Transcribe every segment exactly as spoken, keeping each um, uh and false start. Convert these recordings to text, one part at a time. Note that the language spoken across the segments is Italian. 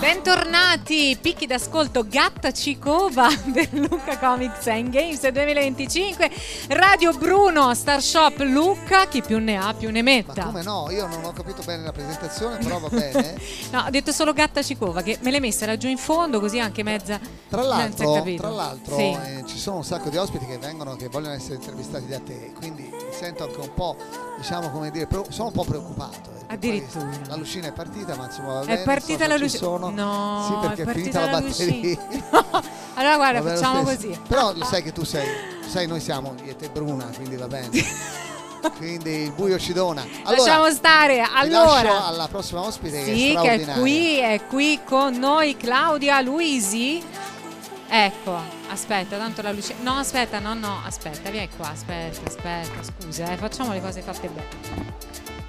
Bentornati, picchi d'ascolto Gatta Cicova per Lucca Comics and Games duemilaventicinque, Radio Bruno, Star Shop Lucca, chi più ne ha più ne metta. Ma come no? Io non ho capito bene la presentazione, però va bene. No, ho detto solo Gatta Cicova, che me l'hai messa laggiù in fondo, così anche mezza. Tra l'altro, tra l'altro sì. eh, ci sono un sacco di ospiti che vengono, che vogliono essere intervistati da te, quindi mi sento anche un po', diciamo, come dire, sono un po' preoccupato. Addirittura la lucina è partita, ma insomma va è bene, partita so la lucina. lucina. No, sì, perché è è finita la, la batteria. No. Allora guarda, Vabbè, facciamo così. Però lo sai che tu sei, sai, noi siamo io e te Bruna, quindi va bene. Quindi il buio ci dona. Allora, lasciamo stare. Allora, ti lascio alla prossima ospite, sì, che è che è qui, è qui con noi Claudia Luisi. Ecco, aspetta, tanto la luce. No, aspetta, no, no, aspetta, vieni qua, aspetta, aspetta, scusa, eh, facciamo le cose fatte bene.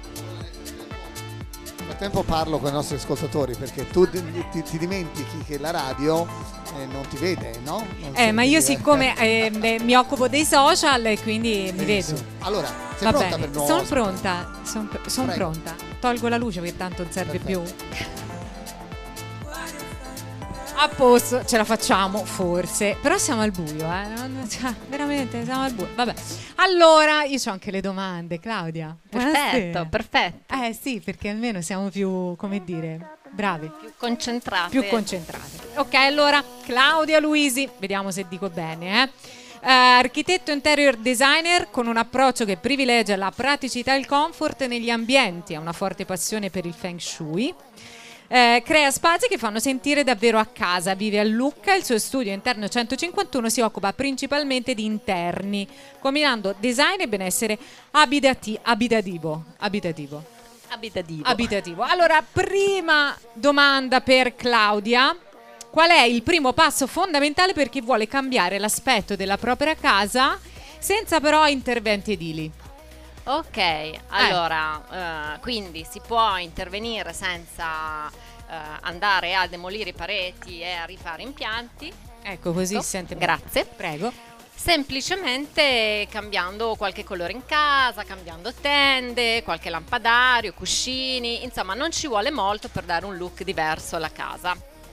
Nel frattempo parlo con i nostri ascoltatori, perché tu ti, ti, ti dimentichi che la radio eh, non ti vede, no? Non eh, ma io dire. siccome eh, mi occupo dei social e quindi mi Benissimo. vedo. Allora, sei Va pronta bene. per il nuovo Sono ospite? pronta, sono son pronta. Tolgo la luce perché tanto non serve Perfetto. più. A posto, ce la facciamo forse, però siamo al buio, eh? Non- cioè, veramente siamo al buio. Vabbè, allora io ho anche le domande, Claudia. Perfetto, Buonasera. perfetto. Eh sì, perché almeno siamo più, come dire, bravi, Più concentrate. più concentrati. Ok, allora Claudia Luisi, vediamo se dico bene, eh. Eh, architetto interior designer con un approccio che privilegia la praticità e il comfort negli ambienti, ha una forte passione per il Feng Shui. Eh, crea spazi che fanno sentire davvero a casa, vive a Lucca, il suo studio interno centocinquantuno si occupa principalmente di interni, combinando design e benessere abitati- abitativo. Abitativo. Abitativo. Abitativo. Allora, prima domanda per Claudia. Qual è il primo passo fondamentale per chi vuole cambiare l'aspetto della propria casa senza però interventi edili? Ok, allora, eh, quindi si può intervenire senza eh, andare a demolire i pareti e a rifare impianti. Ecco, così Ecco, si sente. grazie. Prego. Semplicemente cambiando qualche colore in casa, cambiando tende, qualche lampadario, cuscini, insomma non ci vuole molto per dare un look diverso alla casa.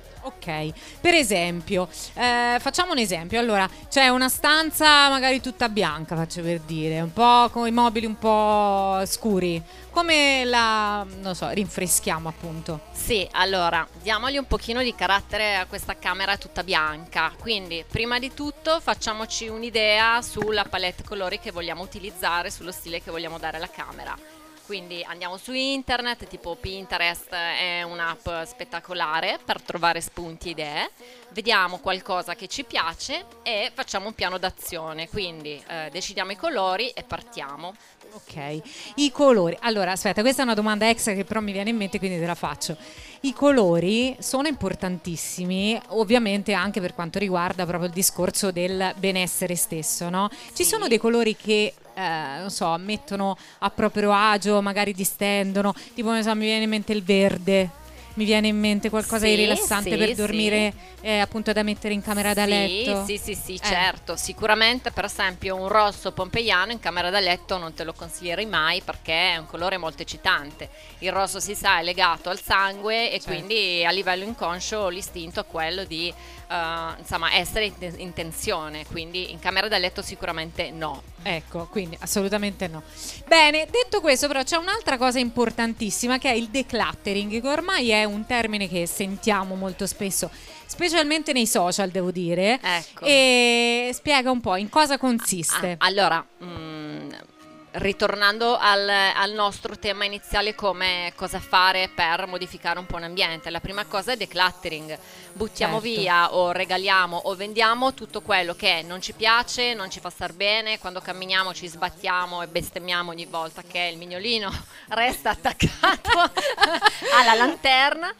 Ok, per esempio, eh, facciamo un esempio. Allora, c'è una stanza magari tutta bianca, faccio per dire, un po' con i mobili un po' scuri. Come la, non so, rinfreschiamo appunto? Sì, allora, diamogli un pochino di carattere a questa camera tutta bianca. Quindi, prima di tutto, facciamoci un'idea sulla palette colori che vogliamo utilizzare, sullo stile che vogliamo dare alla camera. Quindi andiamo su internet, tipo Pinterest è un'app spettacolare per trovare spunti e idee, vediamo qualcosa che ci piace e facciamo un piano d'azione, quindi eh, decidiamo i colori e partiamo. Ok, i colori. Allora, aspetta, questa è una domanda extra che però mi viene in mente, quindi te la faccio. I colori sono importantissimi, ovviamente anche per quanto riguarda proprio il discorso del benessere stesso, no? Ci Sì. sono dei colori che, eh, non so, mettono a proprio agio, magari distendono, tipo non so, mi viene in mente il verde. Mi viene in mente qualcosa Sì, di rilassante sì, per sì. dormire, eh, appunto da mettere in camera da Sì, letto. Sì, sì, sì, Eh. certo. Sicuramente, per esempio, un rosso pompeiano in camera da letto non te lo consiglierei mai perché è un colore molto eccitante. Il rosso, si sa, è legato al sangue e Certo. quindi a livello inconscio l'istinto è quello di eh, insomma, essere in, in tensione. Quindi in camera da letto sicuramente no. Ecco, quindi assolutamente no. Bene, detto questo però c'è un'altra cosa importantissima che è il decluttering, che ormai è un termine che sentiamo molto spesso, specialmente nei social, devo dire. Ecco. E spiega un po' in cosa consiste. Ah, allora, mh, ritornando al, al nostro tema iniziale, come cosa fare per modificare un po' un ambiente, la prima cosa è decluttering. Buttiamo Certo. via o regaliamo o vendiamo tutto quello che non ci piace, non ci fa star bene. Quando camminiamo ci sbattiamo e bestemmiamo ogni volta che il mignolino resta attaccato alla lanterna.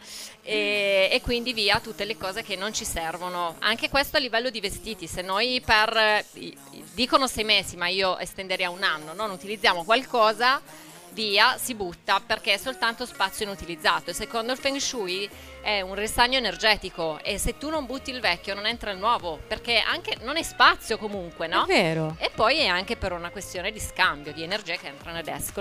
E, e quindi via tutte le cose che non ci servono. Anche questo a livello di vestiti, se noi per dicono sei mesi, ma io estenderei a un anno, non utilizziamo qualcosa, via, si butta perché è soltanto spazio inutilizzato. E secondo il Feng Shui è un ristagno energetico, e se tu non butti il vecchio non entra il nuovo, perché anche non è spazio comunque, no? È vero. E poi è anche per una questione di scambio di energie che entrano ed escono.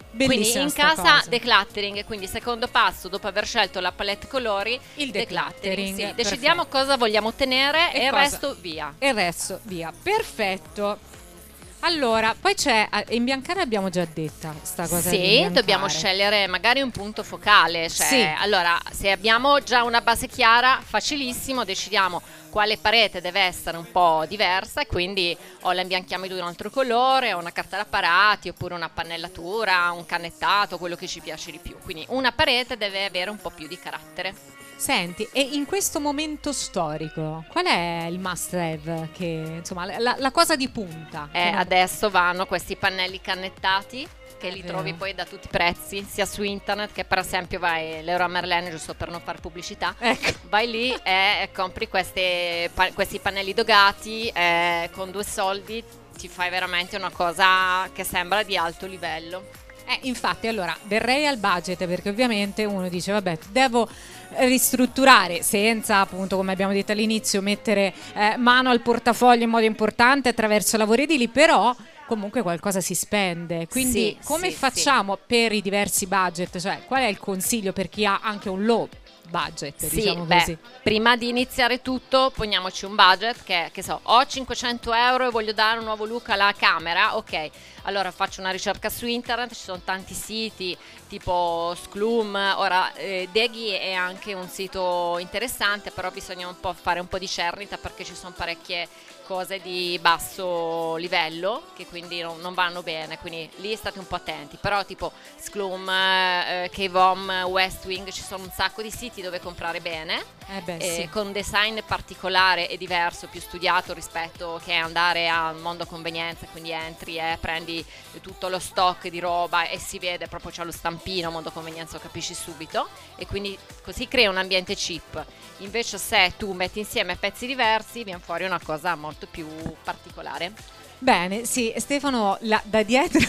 Bellissima quindi in sta casa cosa. decluttering, quindi secondo passo dopo aver scelto la palette colori, Il decluttering, sì. perfetto. Decidiamo cosa vogliamo tenere e, E il cosa- resto via. E il resto via. Perfetto. Allora, poi c'è eh, imbiancare, abbiamo già detta sta cosa di Sì, imbiancare. dobbiamo scegliere magari un punto focale, cioè, Sì. allora se abbiamo già una base chiara, facilissimo, decidiamo quale parete deve essere un po' diversa e quindi o la imbianchiamo di un altro colore, o una carta da parati, oppure una pannellatura, un cannettato, quello che ci piace di più. Quindi una parete deve avere un po' più di carattere. Senti, e in questo momento storico, qual è il must have? Che, insomma, la, la cosa di punta? Eh, Che non- adesso vanno questi pannelli cannettati che È li vero. trovi poi da tutti i prezzi, sia su internet che per esempio vai Leroy Merlin, giusto per non fare pubblicità. Ecco. Vai lì e compri queste, pa- questi pannelli dogati e con due soldi ti fai veramente una cosa che sembra di alto livello. Eh, infatti, allora, verrei al budget perché ovviamente uno dice, vabbè, devo ristrutturare senza, appunto, come abbiamo detto all'inizio, mettere eh, mano al portafoglio in modo importante attraverso lavori edili, però comunque qualcosa si spende. Quindi Sì, come sì, facciamo per i diversi budget? Cioè, qual è il consiglio per chi ha anche un low budget, Sì, diciamo beh, così? prima di iniziare tutto poniamoci un budget che, che so, ho cinquecento euro e voglio dare un nuovo look alla camera, ok, allora faccio una ricerca su internet, ci sono tanti siti tipo Scloom, ora eh, Deghi è anche un sito interessante, però bisogna un po' fare un po' di cernita perché ci sono parecchie cose di basso livello che quindi non, non vanno bene, quindi lì state un po' attenti, però tipo Scloom, eh, K-Vom, Westwing, ci sono un sacco di siti dove comprare bene, Eh beh, eh, sì. con un design particolare e diverso, più studiato rispetto che andare al mondo convenienza, quindi entri e prendi tutto lo stock di roba e si vede proprio, c'è lo stampino mondo convenienza, lo capisci subito e quindi così crea un ambiente cheap. Invece se tu metti insieme pezzi diversi viene fuori una cosa molto più particolare. Bene, sì, Stefano la- da dietro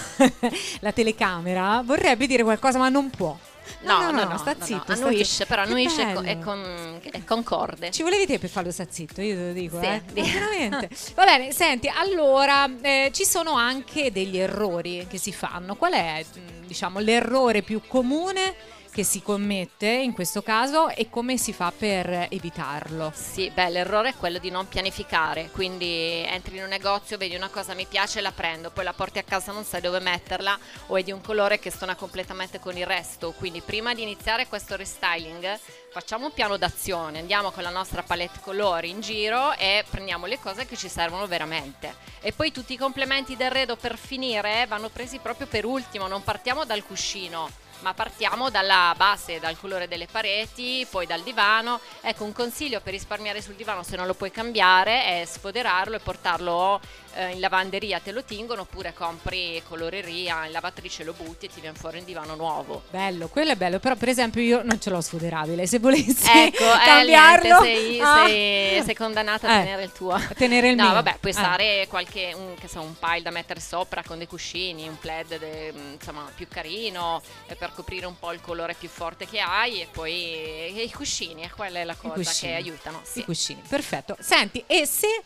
la telecamera vorrebbe dire qualcosa ma non può. No, no, no, sta no, zitto. no, sta annuisce, zitto. però Che annuisce e con- bello. e con- è concorde. Ci volevi te per farlo sta zitto, io te lo dico, Sì, eh? di- Ma veramente. Va bene, senti, allora eh, ci sono anche degli errori che si fanno. Qual è, mh, diciamo, l'errore più comune che si commette in questo caso e come si fa per evitarlo? Sì, beh, l'errore è quello di non pianificare, quindi entri in un negozio, vedi una cosa, mi piace, la prendo, poi la porti a casa, non sai dove metterla o è di un colore che stona completamente con il resto, quindi prima di iniziare questo restyling facciamo un piano d'azione, andiamo con la nostra palette colori in giro e prendiamo le cose che ci servono veramente e poi tutti i complementi d'arredo per finire vanno presi proprio per ultimo, non partiamo dal cuscino ma partiamo dalla base, dal colore delle pareti, poi dal divano. Ecco, un consiglio per risparmiare sul divano se non lo puoi cambiare è sfoderarlo e portarlo eh, in lavanderia, te lo tingono, oppure compri coloreria in lavatrice, lo butti e ti viene fuori un divano nuovo. Bello, quello è bello, però per esempio io non ce l'ho sfoderabile, se volessi Ecco, eh, cambiarlo niente, sei, ah. sei, sei condannata a Eh, tenere il tuo. a tenere il no, mio. vabbè, puoi Eh. stare qualche, un, che so, un pile da mettere sopra con dei cuscini, un plaid de- insomma più carino eh, per coprire un po' il colore più forte che hai e poi e i cuscini, eh, quella è la I cosa cuscini. che aiutano. Sì. I cuscini, perfetto. Senti, e se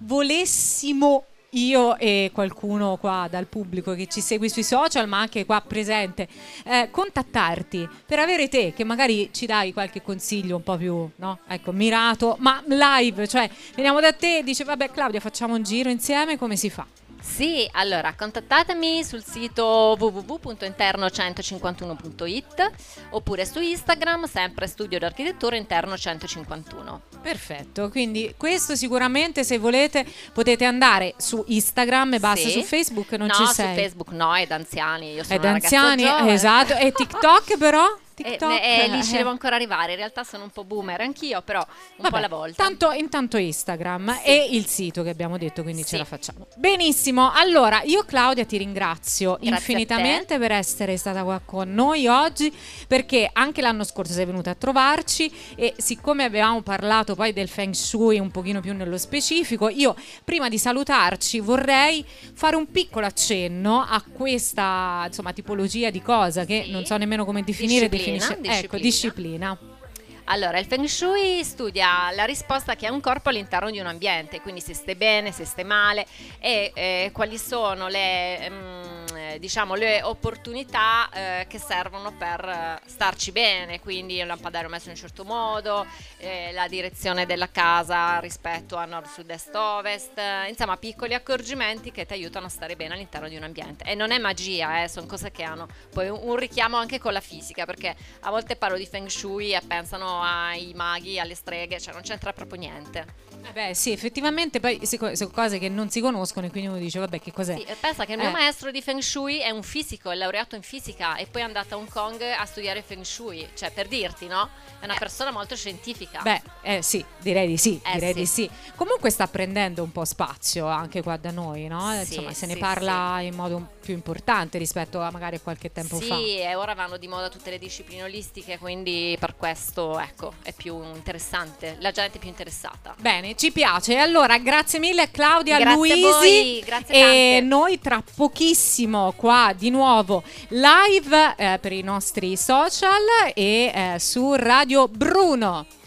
volessimo io e qualcuno qua dal pubblico che ci segue sui social, ma anche qua presente, eh, contattarti per avere te, che magari ci dai qualche consiglio un po' più, no? Ecco, mirato, ma live, cioè veniamo da te e dice vabbè Claudia facciamo un giro insieme, come si fa? Sì, allora contattatemi sul sito w w w punto interno centocinquantuno punto i t oppure su Instagram, sempre Studio d'Architettura Interno centocinquantuno. Perfetto, quindi questo sicuramente se volete potete andare su Instagram e basta, Sì. su Facebook non no, ci su sei. Facebook no, è da anziani, io sono Ed una anziani, ragazza giovane. esatto, e TikTok però? E, TikTok, e lì ci eh. devo ancora arrivare, in realtà sono un po' boomer anch'io, però un Vabbè, po' alla volta. Tanto, intanto Instagram Sì. e il sito che abbiamo detto, quindi Sì. ce la facciamo. Benissimo, allora io Claudia ti ringrazio Grazie infinitamente a te. per essere stata qua con noi oggi, perché anche l'anno scorso sei venuta a trovarci e siccome avevamo parlato poi del Feng Shui un pochino più nello specifico, io prima di salutarci vorrei fare un piccolo accenno a questa insomma tipologia di cosa che Sì. non so nemmeno come definire, Disciplina, definisce ecco, disciplina. disciplina. Allora, il Feng Shui studia la risposta che ha un corpo all'interno di un ambiente, quindi se stai bene, se stai male e eh, quali sono le, mm, eh, diciamo le opportunità eh, che servono per eh, starci bene, quindi il lampadario messo in un certo modo, eh, la direzione della casa rispetto a nord, sud, est, ovest, eh, insomma piccoli accorgimenti che ti aiutano a stare bene all'interno di un ambiente. E non è magia, eh, sono cose che hanno poi un, un richiamo anche con la fisica, perché a volte parlo di Feng Shui e pensano ai maghi, alle streghe, cioè non c'entra proprio niente. Eh beh sì, effettivamente poi sono cose che non si conoscono e quindi uno dice vabbè che cos'è. Sì, pensa che il mio Eh. maestro di Feng Shui è un fisico, è laureato in fisica e poi è andato a Hong Kong a studiare Feng Shui, cioè per dirti, no? È una persona molto scientifica. Beh, eh, sì, direi di sì, Eh, direi sì. di sì. Comunque sta prendendo un po' spazio anche qua da noi, no? Sì, Insomma, se ne sì, parla in modo più importante rispetto a magari qualche tempo Sì, fa. e ora vanno di moda tutte le discipline olistiche, quindi per questo, ecco, è più interessante, la gente è più interessata. Bene, ci piace. Allora, grazie mille Claudia, Grazie a Luisi. voi, grazie E tante. noi tra pochissimo qua di nuovo live eh, per i nostri social e eh, su Radio Bruno.